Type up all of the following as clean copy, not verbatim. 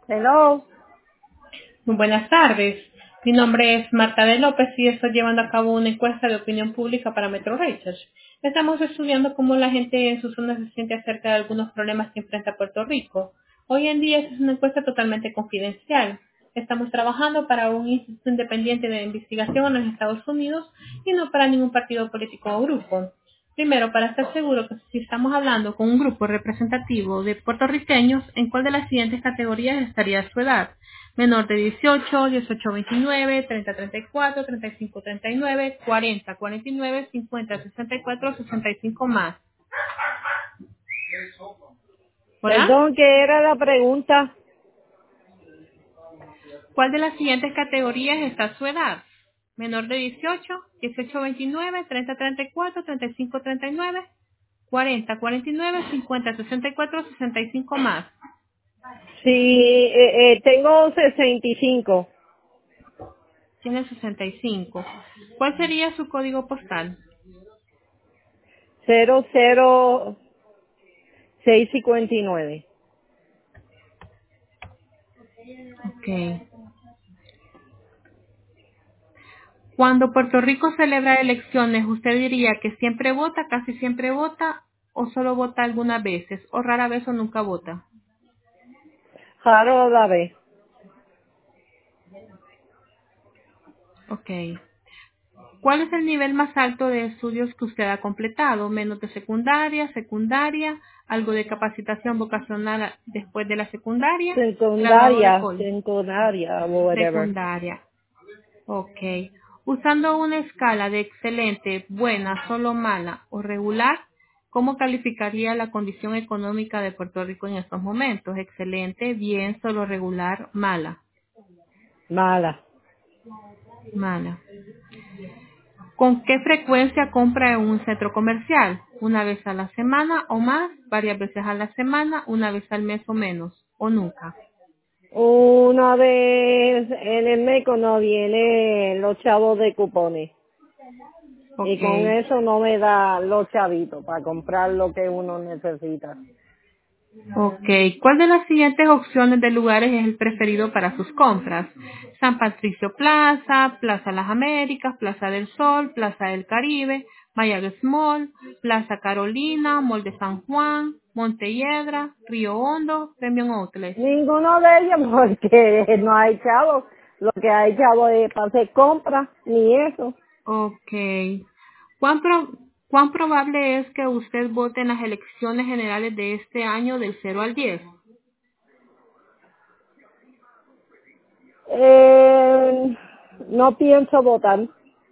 Hello. Muy buenas tardes. Mi nombre es Marta de López y estoy llevando a cabo una encuesta de opinión pública para Metro Research. Estamos estudiando cómo la gente en su zona se siente acerca de algunos problemas que enfrenta Puerto Rico. Hoy en día es una encuesta totalmente confidencial. Estamos trabajando para un instituto independiente de investigación en los Estados Unidos y no para ningún partido político o grupo. Primero, para estar seguro que si estamos hablando con un grupo representativo de puertorriqueños, ¿en cuál de las siguientes categorías estaría su edad? Menor de 18, 18 29, 30 34, 35 39, 40 49, 50 64, 65 más. ¿Hola? Perdón, ¿qué era la pregunta? ¿Cuál de las siguientes categorías está su edad? Menor de 18, 18 29, 30 34, 35 39, 40 49, 50 64, 65 más. Sí, tengo 65. Tiene 65. ¿Cuál sería su código postal? 00659. Ok. Cuando Puerto Rico celebra elecciones, ¿usted diría que siempre vota, casi siempre vota, o solo vota algunas veces, o rara vez o nunca vota? Jaro la vez. Ok. ¿Cuál es el nivel más alto de estudios que usted ha completado? Menos de secundaria, secundaria, algo de capacitación vocacional después de la secundaria, graduado de college. Secundaria, whatever. Secundaria. Ok. Usando una escala de excelente, buena, solo mala o regular, ¿cómo calificaría la condición económica de Puerto Rico en estos momentos? Excelente, bien, solo regular, mala. Mala. Mala. ¿Con qué frecuencia compra en un centro comercial? ¿Una vez a la semana o más? ¿Varias veces a la semana? ¿Una vez al mes o menos? ¿O nunca? Una vez en el mes no vienen los chavos de cupones. Y con Ok. eso no me da los chavitos para comprar lo que uno necesita. Ok, ¿cuál de las siguientes opciones de lugares es el preferido para sus compras? San Patricio Plaza, Plaza Las Américas, Plaza del Sol, Plaza del Caribe, Mayagüez Mall, Plaza Carolina, Mall de San Juan, Montelledra, Río Hondo, Premium Outlet. Ninguno de ellos porque no hay chavos. Lo que hay chavos es para hacer compras, ni eso. Ok. ¿Cuán, pro- ¿Cuán probable es que usted vote en las elecciones generales de este año del 0 al 10? No pienso votar.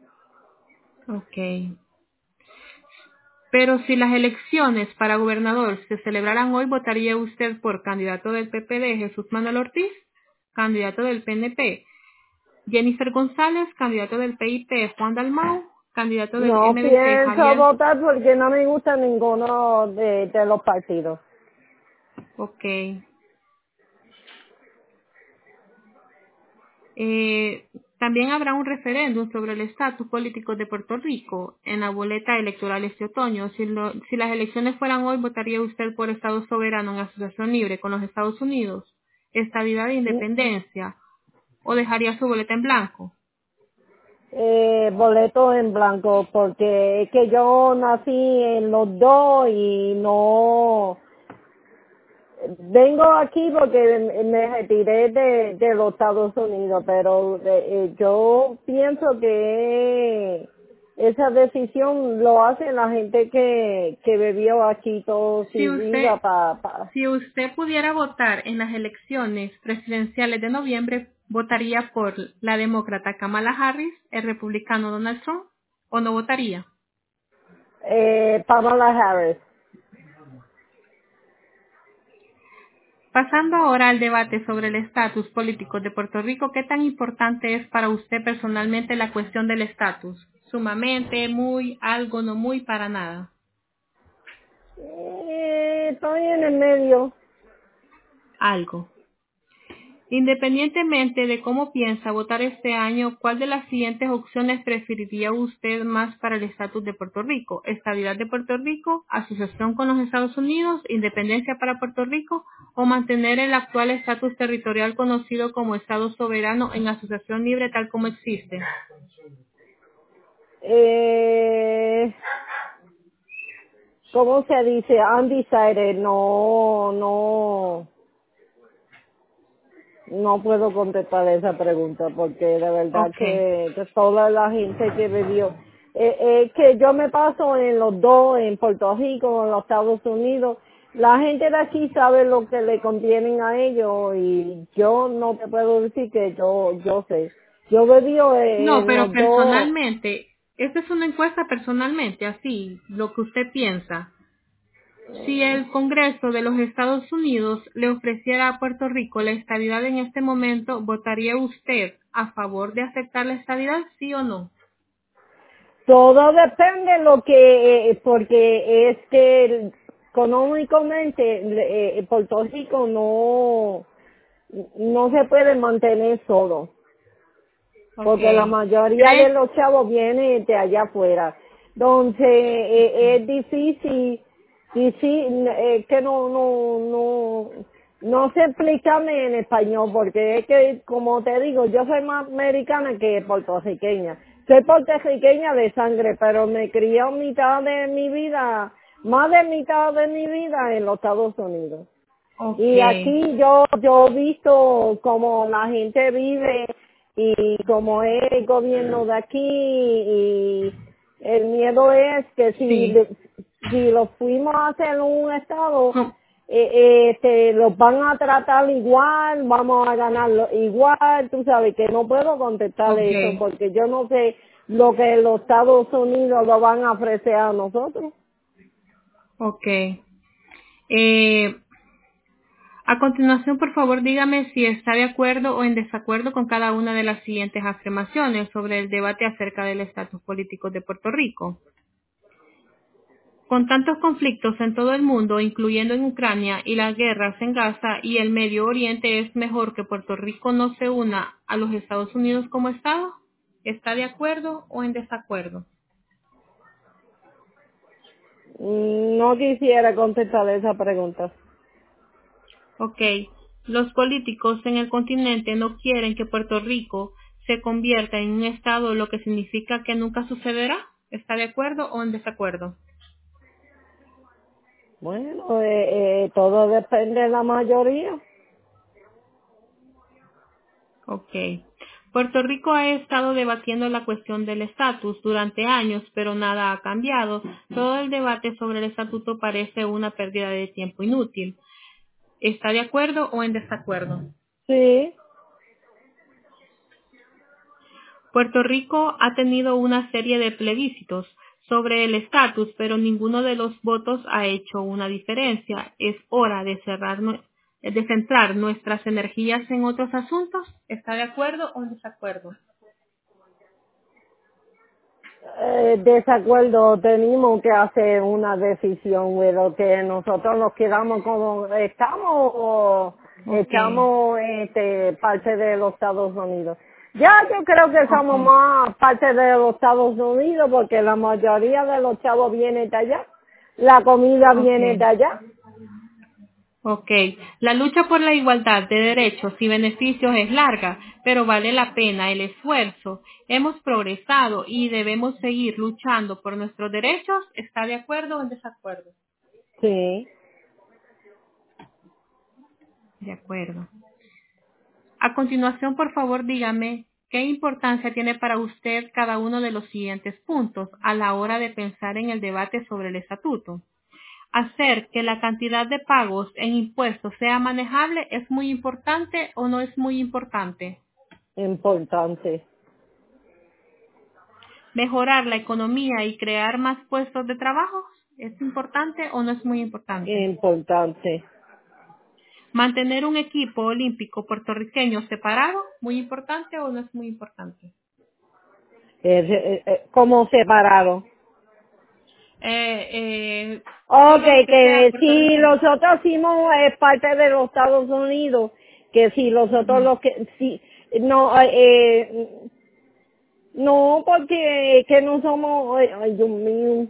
Ok. Pero si las elecciones para gobernador se celebraran hoy, ¿votaría usted por candidato del PPD, Jesús Manuel Ortiz, candidato del PNP, Jennifer González, candidato del PIP, Juan Dalmau, candidato del No MDC, pienso Javier? votar porque no me gusta ninguno de los partidos. Ok. También habrá un referéndum sobre el estatus político de Puerto Rico en la boleta electoral este otoño. Si las elecciones fueran hoy, ¿votaría usted por Estado soberano en asociación libre con los Estados Unidos? Estabilidad e independencia. ¿O dejaría su boleta en blanco? Boleto en blanco porque es que yo nací en los dos y no vengo aquí porque me retiré de los Estados Unidos, pero yo pienso que esa decisión lo hace la gente que vivió aquí toda Si su usted, vida para si usted pudiera votar en las elecciones presidenciales de noviembre, ¿votaría por la demócrata Kamala Harris, el republicano Donald Trump, o no votaría? Pamela Harris. Pasando ahora al debate sobre el estatus político de Puerto Rico, ¿qué tan importante es para usted personalmente la cuestión del estatus? Sumamente, muy, algo, no muy, para nada. Estoy en el medio. Algo. Independientemente de cómo piensa votar este año, ¿cuál de las siguientes opciones preferiría usted más para el estatus de Puerto Rico? ¿Estabilidad de Puerto Rico, asociación con los Estados Unidos, independencia para Puerto Rico o mantener el actual estatus territorial conocido como Estado soberano en asociación libre tal como existe? ¿Cómo se dice? Undecided. No puedo contestar esa pregunta porque de verdad Okay. que toda la gente que vivió, que yo me paso en los dos, en Puerto Rico, en los Estados Unidos, la gente de aquí sabe lo que le conviene a ellos y yo no te puedo decir que yo sé. Yo viví No, en pero los dos. personalmente, esta es una encuesta personalmente, así, lo que usted piensa. Si el Congreso de los Estados Unidos le ofreciera a Puerto Rico la estadidad en este momento, ¿votaría usted a favor de aceptar la estadidad, sí o no? Todo depende lo que, porque es que económicamente Puerto Rico no se puede mantener solo, porque la Okay. mayoría de ¿Cree? los chavos vienen de allá afuera. Entonces, es difícil, que no sé explicarme en español, porque es que, como te digo, yo soy más americana que puertorriqueña. Soy puertorriqueña de sangre, pero me crié mitad de mi vida, más de mitad de mi vida en los Estados Unidos. Y Okay. aquí yo he visto cómo la gente vive y cómo es el gobierno de aquí y el miedo es que Sí. si lo fuimos a hacer en un estado, No. los van a tratar igual, vamos a ganarlo igual, tú sabes que no puedo contestar eso Okay. porque yo no sé lo que los Estados Unidos lo van a ofrecer a nosotros. Okay. Eh, a continuación, por favor, dígame si está de acuerdo o en desacuerdo con cada una de las siguientes afirmaciones sobre el debate acerca del estatus político de Puerto Rico. Con tantos conflictos en todo el mundo, incluyendo en Ucrania y las guerras en Gaza y el Medio Oriente, ¿es mejor que Puerto Rico no se una a los Estados Unidos como Estado? ¿Está de acuerdo o en desacuerdo? No quisiera contestar esa pregunta. Ok. Los políticos en el continente no quieren que Puerto Rico se convierta en un Estado, lo que significa que nunca sucederá. ¿Está de acuerdo o en desacuerdo? Bueno, todo depende de la mayoría. Ok. Puerto Rico ha estado debatiendo la cuestión del estatus durante años, pero nada ha cambiado. Todo el debate sobre el estatuto parece una pérdida de tiempo inútil. ¿Está de acuerdo o en desacuerdo? Sí, Puerto Rico ha tenido una serie de plebiscitos sobre el estatus, pero ninguno de los votos ha hecho una diferencia. Es hora de de centrar nuestras energías en otros asuntos. ¿Está de acuerdo o en desacuerdo? desacuerdo, tenemos que hacer una decisión, pero que nosotros nos quedamos como estamos o Ok, echamos parte de los Estados Unidos. Ya yo creo que somos ok. más parte de los Estados Unidos porque la mayoría de los chavos vienen de allá, la comida viene de Ok, allá. ok. La lucha por la igualdad de derechos y beneficios es larga, pero vale la pena el esfuerzo. Hemos progresado y debemos seguir luchando por nuestros derechos. ¿Está de acuerdo o en desacuerdo? Sí. De acuerdo. A continuación, por favor, dígame qué importancia tiene para usted cada uno de los siguientes puntos a la hora de pensar en el debate sobre el estatuto. Hacer que la cantidad de pagos en impuestos sea manejable es muy importante o no es muy importante. Importante, Mejorar la economía y crear más puestos de trabajo es importante o no es muy importante. importante. Mantener un equipo olímpico puertorriqueño separado, muy importante o no es muy importante. Como separado. Eh, eh, Ok, solo que sea que si puertorriqueño. nosotros somos parte de los Estados Unidos Que si los otros los que, si, no, no, porque que no somos, ay, Dios mío.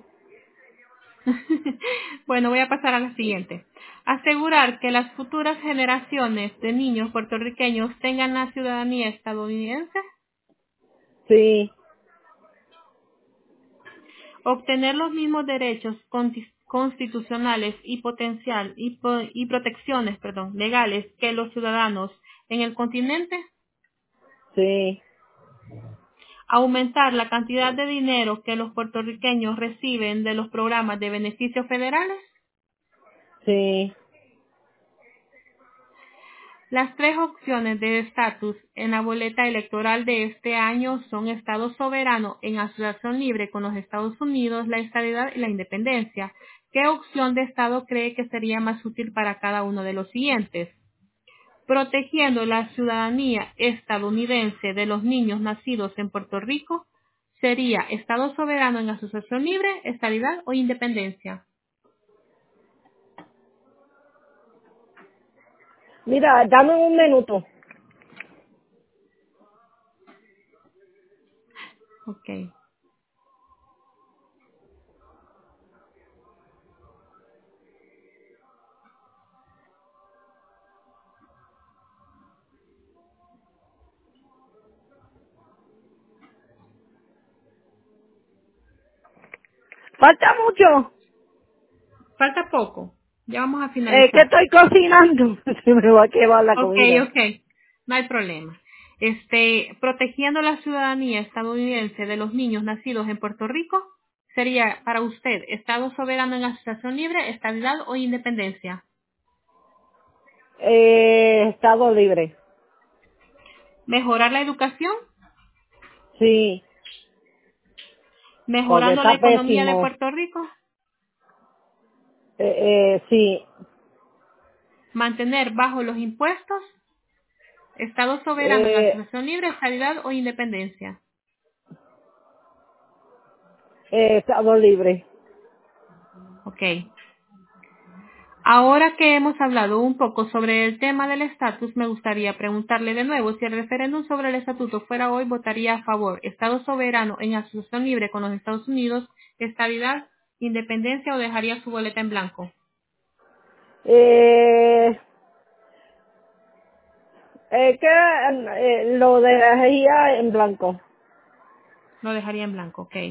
Bueno, voy a pasar a la siguiente. Asegurar que las futuras generaciones de niños puertorriqueños tengan la ciudadanía estadounidense. Sí, Obtener los mismos derechos constitucionales y potencial y protecciones, legales que los ciudadanos en el continente. sí, Aumentar la cantidad de dinero que los puertorriqueños reciben de los programas de beneficios federales. sí, Las tres opciones de estatus en la boleta electoral de este año son Estado soberano en asociación libre con los Estados Unidos, la estadidad y la independencia. ¿Qué opción de Estado cree que sería más útil para cada uno de los siguientes? Protegiendo la ciudadanía estadounidense de los niños nacidos en Puerto Rico, sería Estado soberano en asociación libre, estadidad o independencia. mira, dame un minuto. Ok. Falta mucho, Falta poco. Ya vamos a que finalizar. estoy cocinando, se me va a quemar la Ok, comida. ok. No hay problema. Protegiendo la ciudadanía estadounidense de los niños nacidos en Puerto Rico, sería para usted Estado soberano en asociación libre, estadidad o independencia. Estado libre, Mejorar la educación, sí, porque mejorando la está economía de pésimo, Puerto Rico, sí, mantener bajo los impuestos, Estado soberano en eh, asociación libre, estadidad o independencia. estado libre. Ok. Ahora que hemos hablado un poco sobre el tema del estatus, me gustaría preguntarle de nuevo si el referéndum sobre el estatuto fuera hoy, votaría a favor, Estado soberano en asociación libre con los Estados Unidos, estabilidad, independencia o dejaría su boleta en blanco. Eh, que lo dejaría en blanco. Lo dejaría en blanco, ok.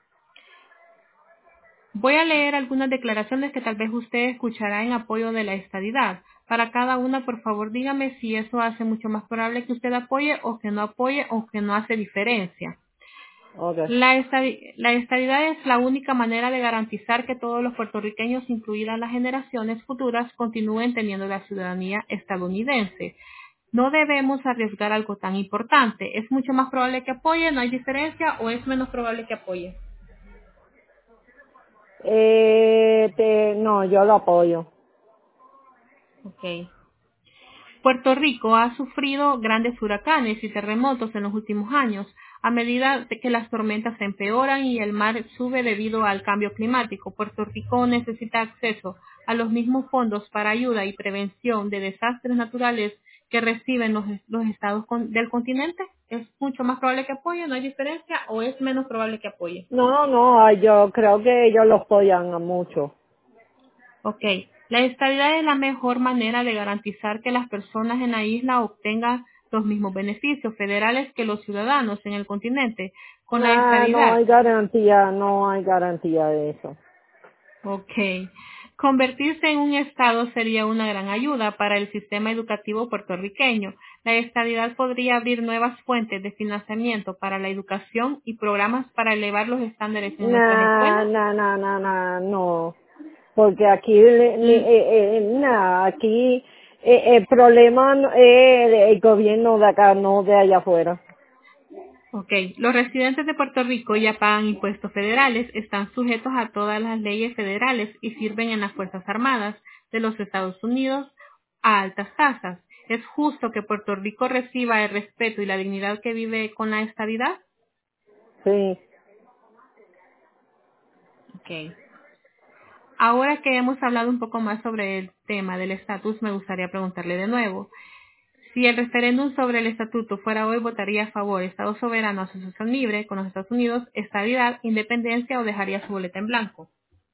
Voy a leer algunas declaraciones que tal vez usted escuchará en apoyo de la estadidad. Para cada una, por favor, dígame si eso hace mucho más probable que usted apoye o que no hace diferencia. Okay. La estabilidad es la única manera de garantizar que todos los puertorriqueños, incluidas las generaciones futuras, continúen teniendo la ciudadanía estadounidense. No debemos arriesgar algo tan importante. ¿Es mucho más probable que apoye, no hay diferencia, o es menos probable que apoye? No, yo lo apoyo. Ok. Puerto Rico ha sufrido grandes huracanes y terremotos en los últimos años. A medida de que las tormentas se empeoran y el mar sube debido al cambio climático, Puerto Rico necesita acceso a los mismos fondos para ayuda y prevención de desastres naturales que reciben los estados del continente. ¿Es mucho más probable que apoye? ¿No hay diferencia? ¿O es menos probable que apoye? No, no, yo creo que ellos lo apoyan a mucho. Ok. La estabilidad es la mejor manera de garantizar que las personas en la isla obtengan los mismos beneficios federales que los ciudadanos en el continente. Con la Nah, estabilidad, no hay garantía de eso. ok. Convertirse en un estado sería una gran ayuda para el sistema educativo puertorriqueño. La estabilidad podría abrir nuevas fuentes de financiamiento para la educación y programas para elevar los estándares en nuestras escuelas. No. Porque aquí, Mm. aquí el problema es el gobierno de acá, no de allá afuera. Ok, los residentes de Puerto Rico ya pagan impuestos federales, están sujetos a todas las leyes federales y sirven en las Fuerzas Armadas de los Estados Unidos a altas tasas. ¿Es justo que Puerto Rico reciba el respeto y la dignidad que vive con la estabilidad? Sí. Ok. Ahora que hemos hablado un poco más sobre el tema del estatus, me gustaría preguntarle de nuevo. Si el referéndum sobre el estatuto fuera hoy, votaría a favor, Estado soberano, asociación libre con los Estados Unidos, estabilidad, independencia o dejaría su boleta en blanco.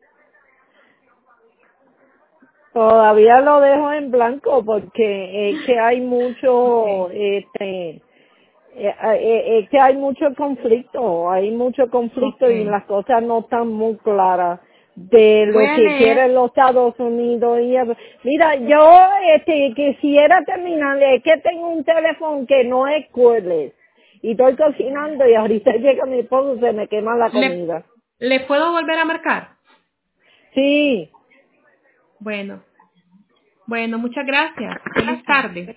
Todavía lo dejo en blanco porque es que hay mucho, Okay. es que hay mucho conflicto y Okay. las cosas no están muy claras de Voy lo a que leer. quieren los Estados Unidos. Mira, yo quisiera terminar, es que tengo un teléfono que no es cordless y estoy cocinando y ahorita llega mi esposo y se me quema la ¿Le, comida. ¿Le puedo volver a marcar? Sí. Bueno, muchas gracias. Feliz tarde.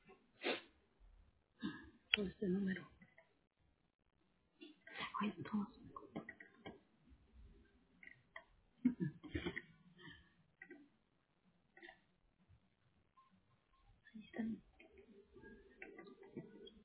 Este número. Entonces.